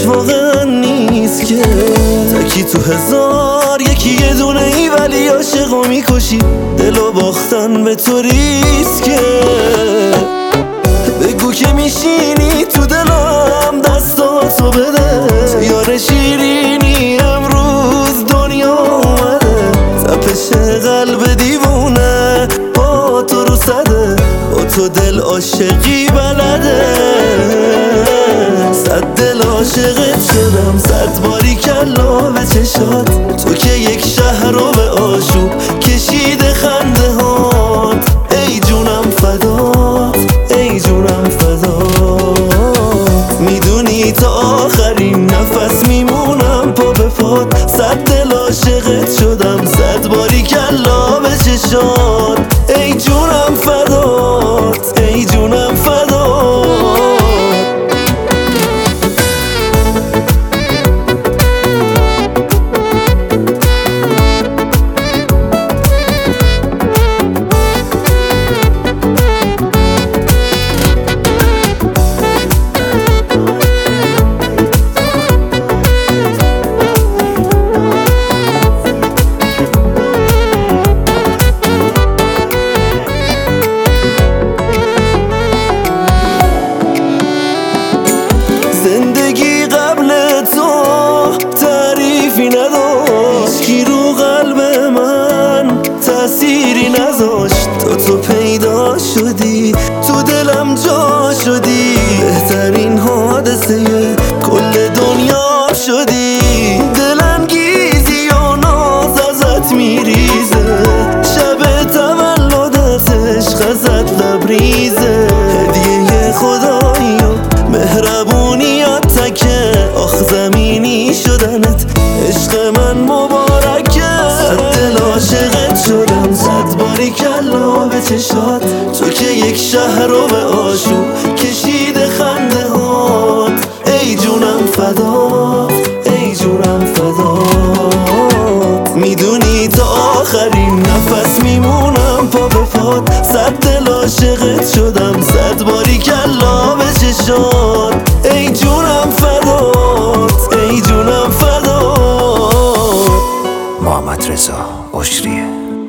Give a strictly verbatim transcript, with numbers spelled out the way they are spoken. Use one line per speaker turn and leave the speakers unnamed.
دلش واقعا نیست که تکی تو هزار یکی یه دونه ای، ولی عاشقو میکشی. دلو باختن به تو ریسکه. بگو که میشینی تو دلم، دستاتو بده. یار شیرینی امروز دنیا اومده. تپش قلب دیوونه با تو رو صده. با تو دل عاشقی بلده. صد دل عاشقت شدم، صد باری کلا به چشات. تو که یک شهر رو به آشوب کشیده خنده هات. ای جونم فدات، ای جونم فدات. میدونی تا آخرین نفس میمونم پا به پات. صد دل عاشقت شدم، صد باری کلا به چشات. ای جونم فدات، ای جونم فدات. زندگی قبل تو تعریفی نداشت. هیچکی رو قلب من تأثیری نذاشت. تا تو پیدا شدی تو دلم جا شدی. بهترین حادثه کل دنیا شدی. دلانگیزی و ناز ازت میریزه. شب تولدت عشق ازت لبریزه. هدیه خدایی و مهربونیات تکه. آخ زمینی شدنت عشق من مبارکه. صد دل عاشقت شدم، صد باری کلا به چشات. تو که یک شهر رو به آشوب کشیده خنده هات. ای جونم فدات، ای جونم فدات. میدونی تا آخرین نفس میمونم پا به پات. صد دل عاشقت شدم، صد باری کلا به چشات. ای جونم فدات، ای جونم فدات.
محمد رضا عشریه.